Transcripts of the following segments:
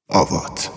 آوات.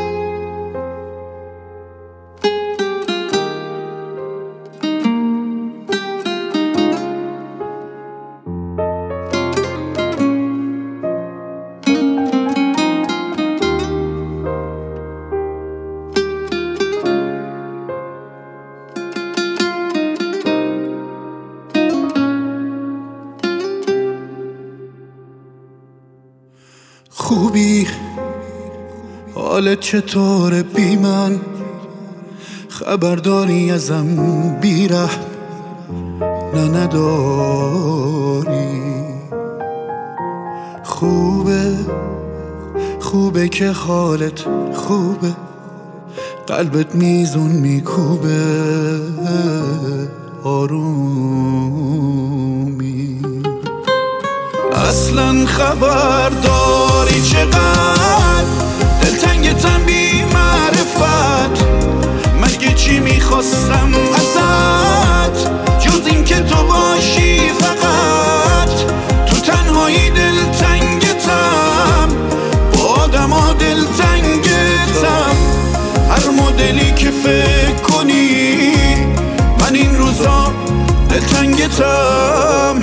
خوبی حالت چطوره بی من؟ خبرداری ازم بیره نه نداری. خوبه که حالت خوبه، قلبت میزون میکوبه آرومی. اصلا خبرداری چقدر دلتنگتم بی معرفت؟ مگه چی میخواستم ازت جز این که تو باشی فقط؟ تو تنهایی دلتنگتم، با آدما دلتنگتم. هر مدلی که فکر کنی من این روزا دلتنگتم.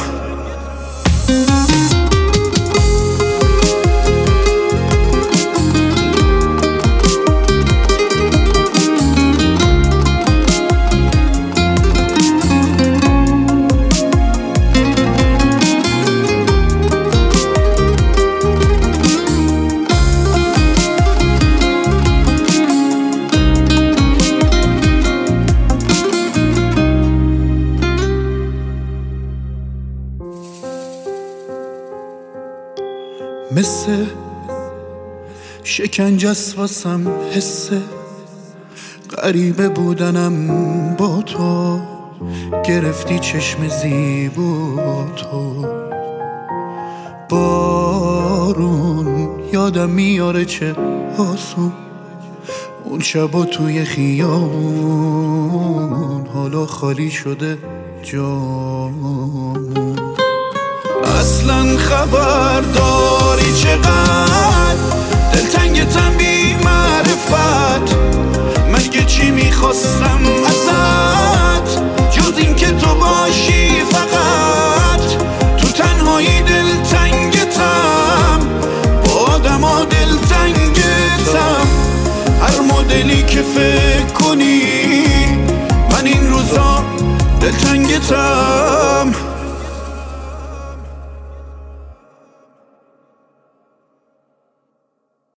مثل شکنجه‌ست واسم حسه غریبه بودنم با تو. گرفتی چشم زیبا تو، بارون یادم میاره چه آسون اون شبا توی خیابون. حالا خالی شده جامون. اصلا خبرداری چقدر دلتنگتم بی معرفت؟ مگه چی میخواستم ازت جز این که تو باشی فقط؟ تو تنهایی دلتنگتم، با آدما دلتنگتم. هر مدلی که فکر کنی من این روزا دلتنگتم.